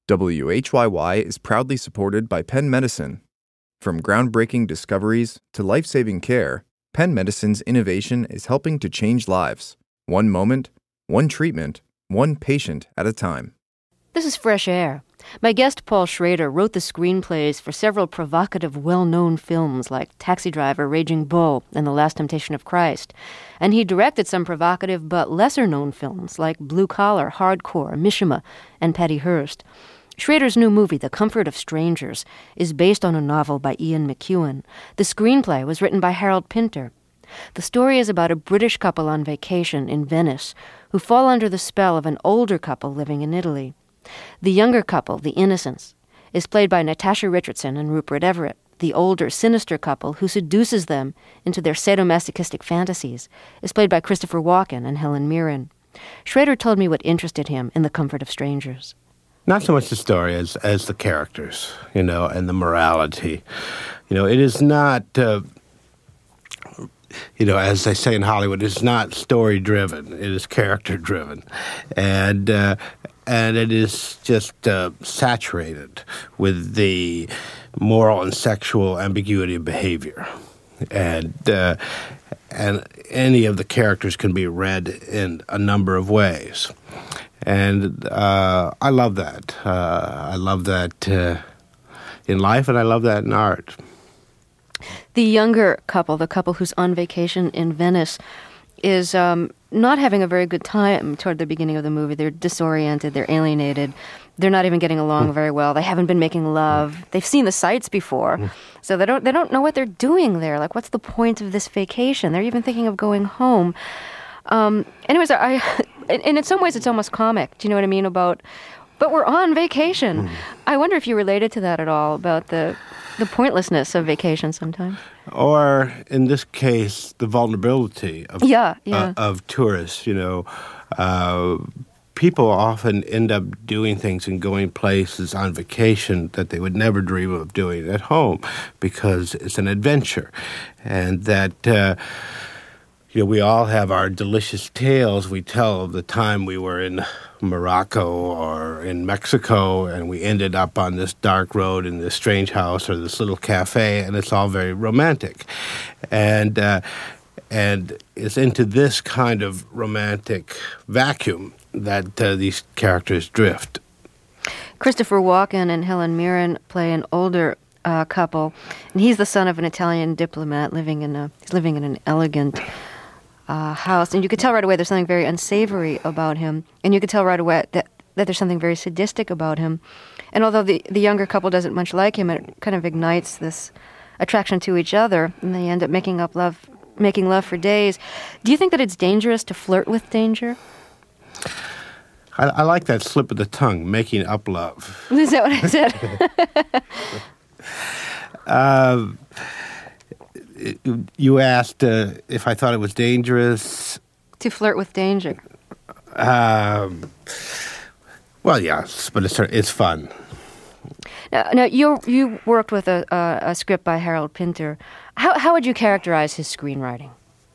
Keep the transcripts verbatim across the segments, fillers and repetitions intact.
W H Y Y is proudly supported by Penn Medicine. From groundbreaking discoveries to life-saving care, Penn Medicine's innovation is helping to change lives, one moment, one treatment, one patient at a time. This is Fresh Air. My guest, Paul Schrader, wrote the screenplays for several provocative, well-known films like Taxi Driver, Raging Bull, and The Last Temptation of Christ. And he directed some provocative but lesser-known films like Blue Collar, Hardcore, Mishima, and Patty Hearst. Schrader's new movie, The Comfort of Strangers, is based on a novel by Ian McEwan. The screenplay was written by Harold Pinter. The story is about a British couple on vacation in Venice who fall under the spell of an older couple living in Italy. The younger couple, the Innocents, is played by Natasha Richardson and Rupert Everett. The older, sinister couple who seduces them into their sadomasochistic fantasies is played by Christopher Walken and Helen Mirren. Schrader told me what interested him in The Comfort of Strangers. Not so much the story as as the characters, you know, and the morality. You know, it is not, uh, you know, as they say in Hollywood, it's not story-driven. It is character-driven. And uh, and it is just uh, saturated with the moral and sexual ambiguity of behavior. And uh, and any of the characters can be read in a number of ways. And uh, I love that. Uh, I love that uh, in life, and I love that in art. The younger couple, the couple who's on vacation in Venice, is um, not having a very good time toward the beginning of the movie. They're disoriented. They're alienated. They're not even getting along very well. They haven't been making love. They've seen the sights before, so they don't they don't know what they're doing there. Like, what's the point of this vacation? They're even thinking of going home. Um, anyways, I, and in some ways it's almost comic. Do you know what I mean about, but we're on vacation. Mm. I wonder if you related to that at all, about the the pointlessness of vacation sometimes. Or, in this case, the vulnerability of, yeah, yeah. uh, of tourists, you know. Uh, people often end up doing things and going places on vacation that they would never dream of doing at home because it's an adventure. And that... Uh, You know, we all have our delicious tales we tell of the time we were in Morocco or in Mexico and we ended up on this dark road in this strange house or this little cafe, and it's all very romantic. And uh, and it's into this kind of romantic vacuum that uh, these characters drift. Christopher Walken and Helen Mirren play an older uh, couple, and he's the son of an Italian diplomat living in a he's living in an elegant Uh, house, and you could tell right away there's something very unsavory about him, and you could tell right away that, that there's something very sadistic about him. And although the, the younger couple doesn't much like him, it kind of ignites this attraction to each other, and they end up making up love, making love for days. Do you think that it's dangerous to flirt with danger? I, I like that slip of the tongue, making up love. Is that what I said? uh, You asked uh, if I thought it was dangerous. To flirt with danger. Um, well, yes, but it's it's fun. Now, now you you worked with a, a, a script by Harold Pinter. How how would you characterize his screenwriting?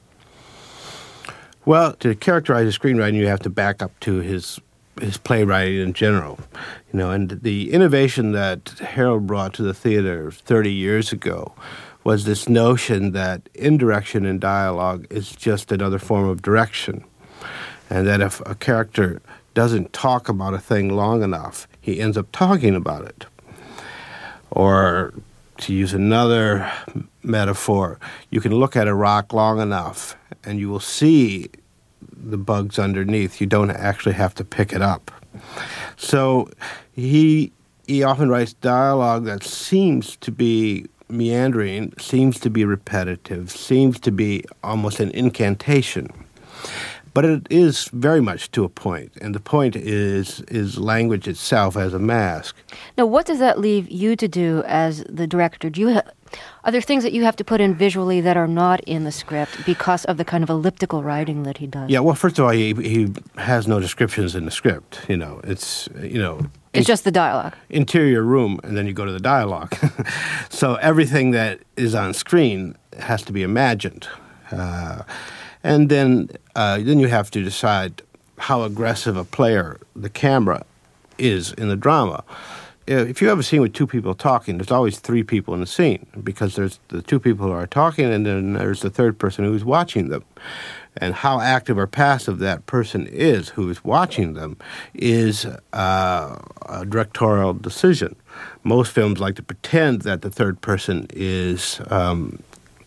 Well, to characterize his screenwriting, you have to back up to his his playwriting in general, you know. And the innovation that Harold brought to the theater thirty years ago was this notion that indirection in dialogue is just another form of direction, and that if a character doesn't talk about a thing long enough, he ends up talking about it. Or, to use another metaphor, you can look at a rock long enough and you will see the bugs underneath. You don't actually have to pick it up. So he he often writes dialogue that seems to be meandering, seems to be repetitive, seems to be almost an incantation. But it is very much to a point, and the point is is language itself as a mask. Now, what does that leave you to do as the director? Do you ha- are there things that you have to put in visually that are not in the script because of the kind of elliptical writing that he does? Yeah, well, first of all, he he has no descriptions in the script. You know, it's you know. It's just the dialogue. Interior room, and then you go to the dialogue. So everything that is on screen has to be imagined. Uh, and then uh, then you have to decide how aggressive a player the camera is in the drama. If you have a scene with two people talking, there's always three people in the scene because there's the two people who are talking and then there's the third person who's watching them. And how active or passive that person is who is watching them is uh, a directorial decision. Most films like to pretend that the third person is um,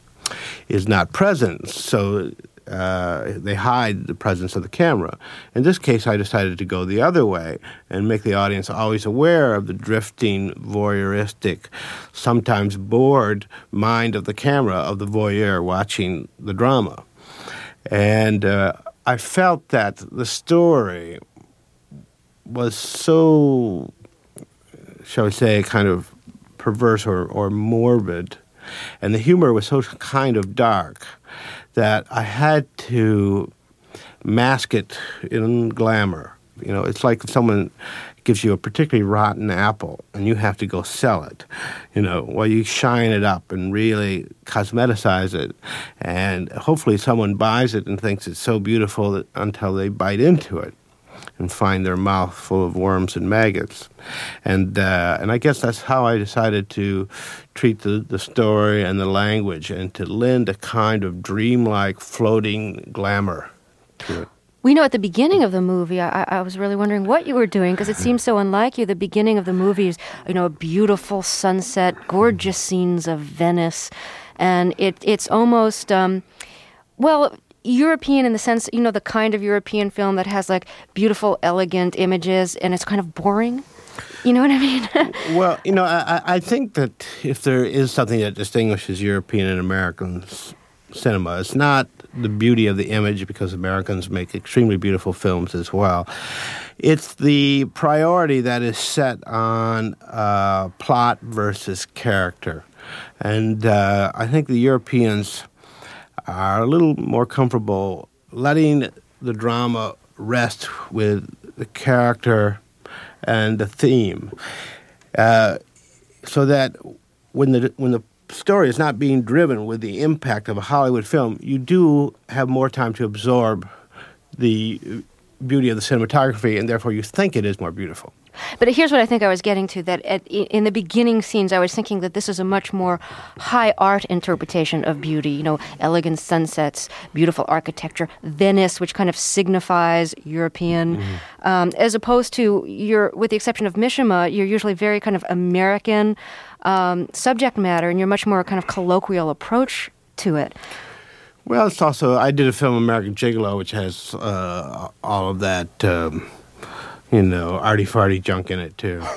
is not present, so uh, they hide the presence of the camera. In this case, I decided to go the other way and make the audience always aware of the drifting, voyeuristic, sometimes bored mind of the camera, of the voyeur watching the drama. And uh, I felt that the story was so, shall we say, kind of perverse or, or morbid, and the humor was so kind of dark that I had to mask it in glamour. You know, it's like if someone gives you a particularly rotten apple and you have to go sell it. You know, well, you shine it up and really cosmeticize it, and hopefully someone buys it and thinks it's so beautiful that until they bite into it and find their mouth full of worms and maggots. And uh, and I guess that's how I decided to treat the, the story and the language and to lend a kind of dreamlike, floating glamour to it. We know at the beginning of the movie, I, I was really wondering what you were doing because it seems so unlike you. The beginning of the movie is, you know, a beautiful sunset, gorgeous scenes of Venice, and it it's almost, um, well, European in the sense, you know, the kind of European film that has like beautiful, elegant images, and it's kind of boring. You know what I mean? Well, you know, I, I think that if there is something that distinguishes European and American cinema, it's not the beauty of the image, because Americans make extremely beautiful films as well. It's the priority that is set on uh, plot versus character. And uh, I think the Europeans are a little more comfortable letting the drama rest with the character and the theme, uh, so that when the when the story is not being driven with the impact of a Hollywood film, you do have more time to absorb the beauty of the cinematography, and therefore you think it is more beautiful. But here's what I think I was getting to, that at, in the beginning scenes, I was thinking that this is a much more high art interpretation of beauty, you know, elegant sunsets, beautiful architecture, Venice, which kind of signifies European, mm-hmm. um, as opposed to, your, with the exception of Mishima, you're usually very kind of American um, subject matter, and you're much more kind of colloquial approach to it. Well, it's also, I did a film, American Gigolo, which has uh, all of that... Um, you know, arty-farty junk in it, too.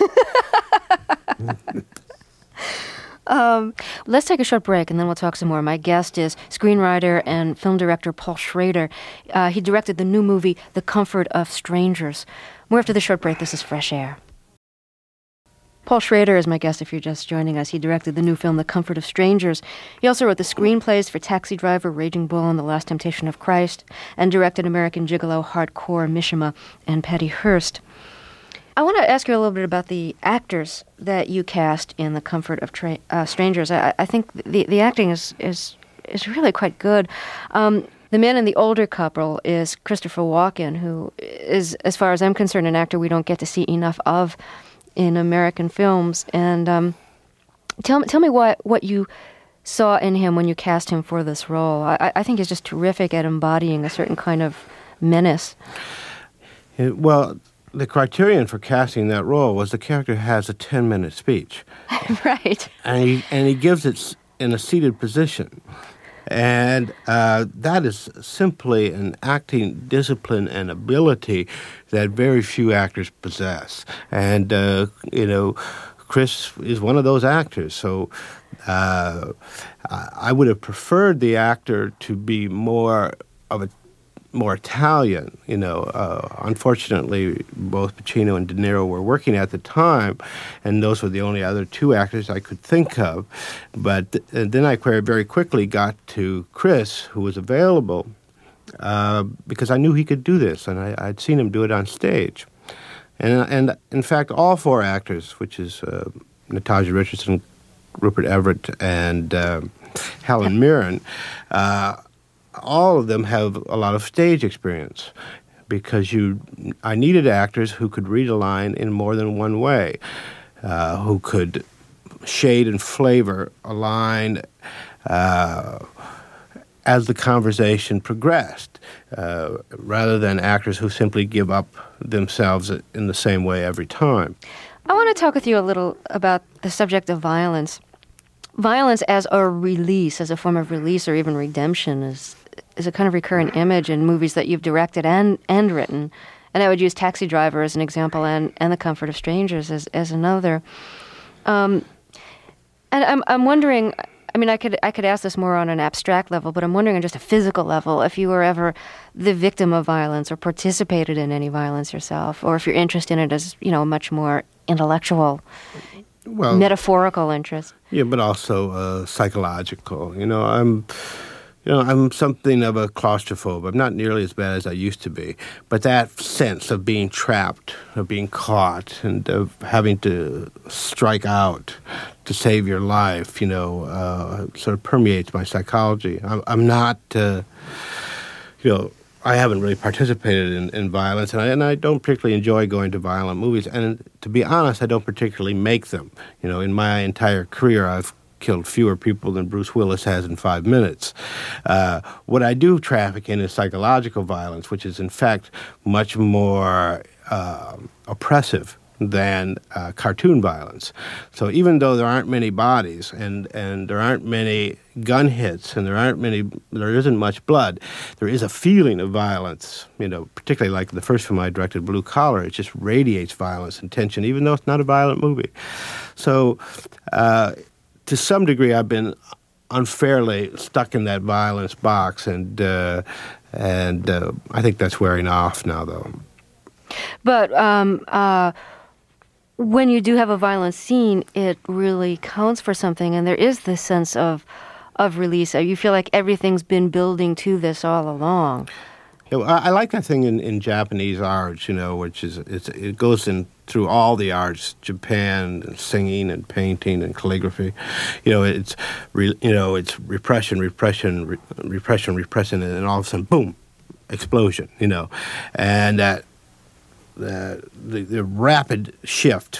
um, let's take a short break, and then we'll talk some more. My guest is screenwriter and film director Paul Schrader. Uh, he directed the new movie, The Comfort of Strangers. More after the short break. This is Fresh Air. Paul Schrader is my guest if you're just joining us. He directed the new film, The Comfort of Strangers. He also wrote the screenplays for Taxi Driver, Raging Bull, and The Last Temptation of Christ, and directed American Gigolo, Hardcore, Mishima, and Patty Hearst. I want to ask you a little bit about the actors that you cast in The Comfort of Tra- uh, Strangers. I, I think the, the acting is, is, is really quite good. Um, the man in the older couple is Christopher Walken, who is, as far as I'm concerned, an actor we don't get to see enough of in American films. And um, tell me, tell me what, what you saw in him when you cast him for this role. I, I think he's just terrific at embodying a certain kind of menace. It, well, the criterion for casting that role was the character has a ten-minute speech. Right. And he, and he gives it in a seated position. And uh, that is simply an acting discipline and ability that very few actors possess. And, uh, you know, Chris is one of those actors. So uh, I would have preferred the actor to be more of a more Italian, you know. Uh, unfortunately, both Pacino and De Niro were working at the time, and those were the only other two actors I could think of. But th- then I very quickly got to Chris, who was available, uh, because I knew he could do this, and I, I'd seen him do it on stage. And, and in fact, all four actors, which is uh, Natasha Richardson, Rupert Everett, and uh, Helen Mirren, uh, all of them have a lot of stage experience. because you, I needed actors who could read a line in more than one way, uh, who could shade and flavor a line uh, as the conversation progressed, uh, rather than actors who simply give up themselves in the same way every time. I want to talk with you a little about the subject of violence. Violence as a release, as a form of release or even redemption, is is a kind of recurrent image in movies that you've directed and, and written. And I would use Taxi Driver as an example and, and The Comfort of Strangers as, as another. Um, and I'm I'm wondering, I mean, I could I could ask this more on an abstract level, but I'm wondering on just a physical level, if you were ever the victim of violence or participated in any violence yourself, or if your interest in it is, you know, much more intellectual, well, metaphorical interest. Yeah, but also uh, psychological. You know, I'm, you know, I'm something of a claustrophobe. I'm not nearly as bad as I used to be, but that sense of being trapped, of being caught, and of having to strike out to save your life, you know, uh, sort of permeates my psychology. I'm, I'm not, uh, you know, I haven't really participated in, in violence, and I, and I don't particularly enjoy going to violent movies. And to be honest, I don't particularly make them. You know, in my entire career, I've killed fewer people than Bruce Willis has in five minutes. Uh, what I do traffic in is psychological violence, which is in fact much more uh, oppressive than uh, cartoon violence. So even though there aren't many bodies and, and there aren't many gun hits and there aren't many, there isn't much blood, there is a feeling of violence, you know, particularly like the first film I directed, Blue Collar. It just radiates violence and tension, even though it's not a violent movie. So uh, to some degree, I've been unfairly stuck in that violence box, and, uh, and uh, I think that's wearing off now, though. But um, uh, when you do have a violent scene, it really counts for something, and there is this sense of of release. You feel like everything's been building to this all along. Yeah, well, I, I like that thing in, in Japanese arts, you know, which is it's, it goes in through all the arts, Japan, and singing and painting and calligraphy. You know, it's re, you know it's repression, repression, re, repression, repression, and then all of a sudden, boom, explosion. You know, and that. The, the, the rapid shift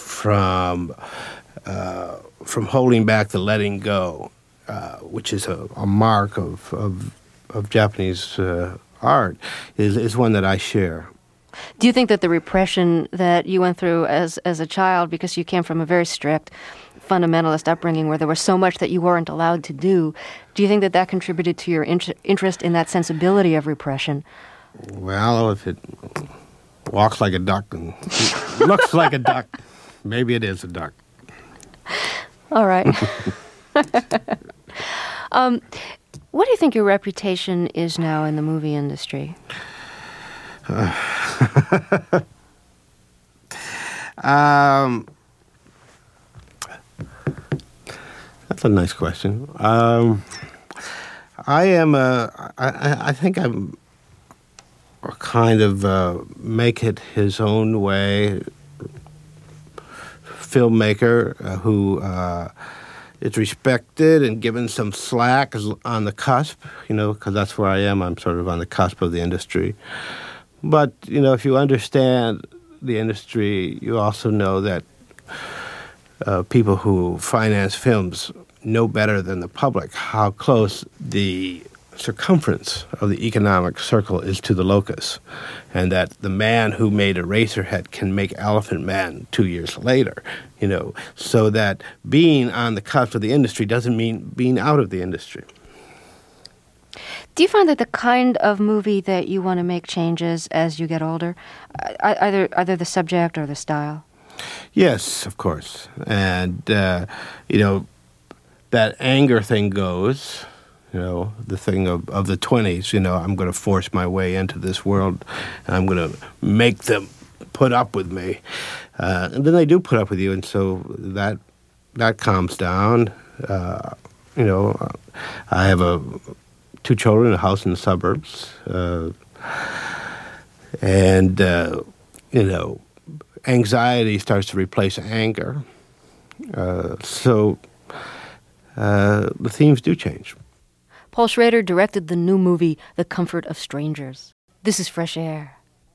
from uh, from holding back to letting go, uh, which is a, a mark of of, of Japanese uh, art, is, is one that I share. Do you think that the repression that you went through as as a child, because you came from a very strict fundamentalist upbringing where there was so much that you weren't allowed to do, do you think that that contributed to your int- interest in that sensibility of repression? Well, if it walks like a duck and looks like a duck, maybe it is a duck. All right. um, what do you think your reputation is now in the movie industry? Uh, um, that's a nice question. Um, I am a, I, I think I'm a kind of uh, make it his own way filmmaker uh, who uh, is respected and given some slack on the cusp, you know, because that's where I am. I'm sort of on the cusp of the industry. But, you know, if you understand the industry, you also know that uh, people who finance films know better than the public how close the circumference of the economic circle is to the locus, and that the man who made Eraserhead can make Elephant Man two years later, you know, so that being on the cusp of the industry doesn't mean being out of the industry. Do you find that the kind of movie that you want to make changes as you get older, either either the subject or the style? Yes, of course. And, uh, you know, that anger thing goes. You know, the thing of, of the twenties, you know, I'm going to force my way into this world, and I'm going to make them put up with me. Uh, and then they do put up with you, and so that that calms down. Uh, you know, I have a two children, a house in the suburbs, uh, and, uh, you know, anxiety starts to replace anger. Uh, so uh, the themes do change. Paul Schrader directed the new movie, The Comfort of Strangers. This is Fresh Air.